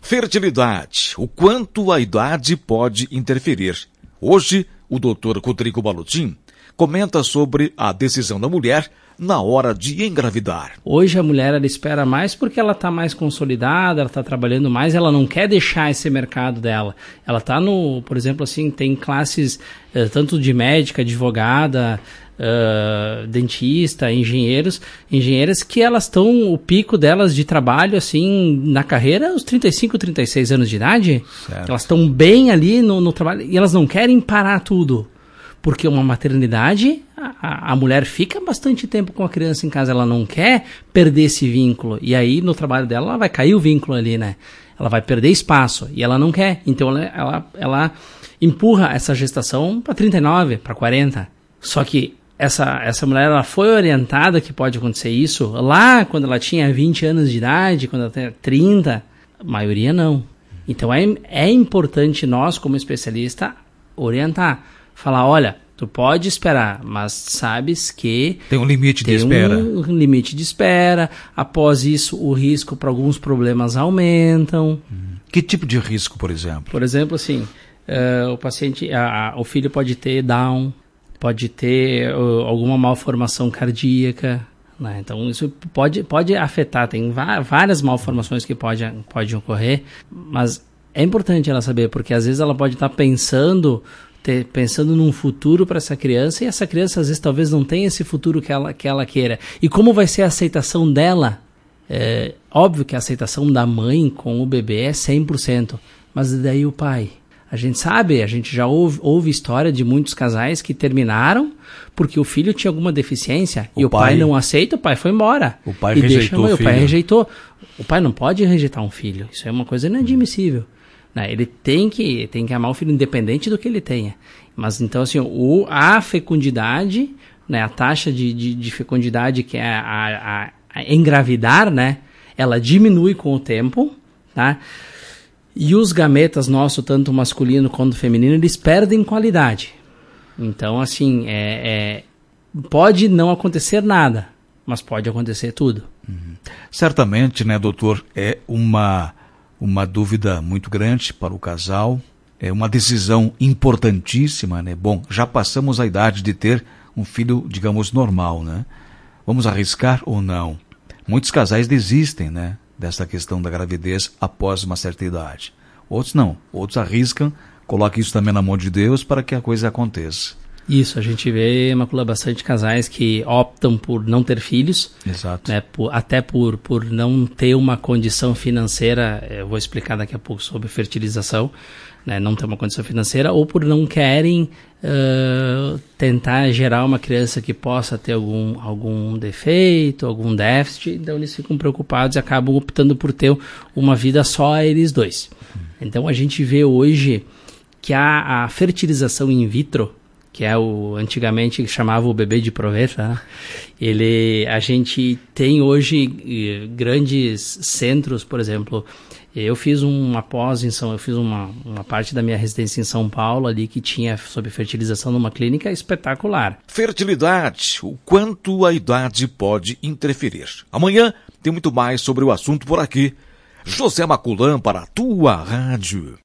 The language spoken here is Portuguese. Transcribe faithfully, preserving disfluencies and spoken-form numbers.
Fertilidade. O quanto a idade pode interferir. Hoje, o doutor Rodrigo Balutin comenta sobre a decisão da mulher na hora de engravidar. Hoje a mulher ela espera mais porque ela está mais consolidada, ela está trabalhando mais, ela não quer deixar esse mercado dela. Ela está no, por exemplo, assim, tem classes eh, tanto de médica, advogada, Uh, dentista, engenheiros, engenheiras que elas estão, o pico delas de trabalho, assim, na carreira, aos trinta e cinco, trinta e seis anos de idade. Certo. Elas estão bem ali no, no trabalho e elas não querem parar tudo. Porque uma maternidade, a, a mulher fica bastante tempo com a criança em casa, ela não quer perder esse vínculo. E aí, no trabalho dela, ela vai cair o vínculo ali, né? Ela vai perder espaço e ela não quer. Então, ela, ela, ela empurra essa gestação para trinta e nove, para quarenta. Só que Essa, essa mulher ela foi orientada que pode acontecer isso lá quando ela tinha vinte anos de idade, quando ela tinha trinta, a maioria não. Então é, é importante nós, como especialista, orientar. Falar, olha, tu pode esperar, mas sabes que tem um limite tem de espera. um limite de espera. Após isso, o risco para alguns problemas aumentam. Que tipo de risco, por exemplo? Por exemplo, assim, uh, o paciente, a, a, o filho pode ter Down, pode ter uh, alguma malformação cardíaca, né? Então isso pode, pode afetar, tem várias malformações que pode, pode ocorrer, mas é importante ela saber, porque às vezes ela pode estar pensando, ter, pensando num futuro para essa criança, e essa criança às vezes talvez não tenha esse futuro que ela, que ela queira. E como vai ser a aceitação dela? É óbvio que a aceitação da mãe com o bebê é cem por cento, mas daí o pai? A gente sabe, a gente já ouve, ouve história de muitos casais que terminaram porque o filho tinha alguma deficiência o e o pai, pai não aceita, o pai foi embora. O pai e rejeitou deixa a mãe, o o filho. pai rejeitou. O pai não pode rejeitar um filho, isso é uma coisa inadmissível. Né? Ele tem que, tem que amar o filho independente do que ele tenha. Mas então assim, o, a fecundidade, né, a taxa de, de, de fecundidade que é a, a, a engravidar, né, ela diminui com o tempo, tá? E os gametas nossos, tanto masculino quanto feminino, eles perdem qualidade. Então, assim, é, é, pode não acontecer nada, mas pode acontecer tudo. Uhum. Certamente, né, doutor, é uma, uma dúvida muito grande para o casal, é uma decisão importantíssima, né? Bom, já passamos a idade de ter um filho, digamos, normal, né? Vamos arriscar ou não? Muitos casais desistem, né, dessa questão da gravidez após uma certa idade. Outros não, outros arriscam, colocam isso também na mão de Deus para que a coisa aconteça. Isso, a gente vê, Macula, bastante casais que optam por não ter filhos. Exato. Né, por, até por, por não ter uma condição financeira, eu vou explicar daqui a pouco sobre fertilização, né, não ter uma condição financeira, ou por não querem uh, tentar gerar uma criança que possa ter algum, algum defeito, algum déficit, então eles ficam preocupados e acabam optando por ter uma vida só a eles dois. Uhum. Então a gente vê hoje que a, a fertilização in vitro, que é o antigamente chamava o bebê de proveta, né? Ele, a gente tem hoje eh, grandes centros, por exemplo, eu fiz uma pós em São, eu fiz uma, uma parte da minha residência em São Paulo ali que tinha sobre fertilização numa clínica espetacular. Fertilidade, o quanto a idade pode interferir. Amanhã tem muito mais sobre o assunto por aqui. José Maculam para a tua rádio.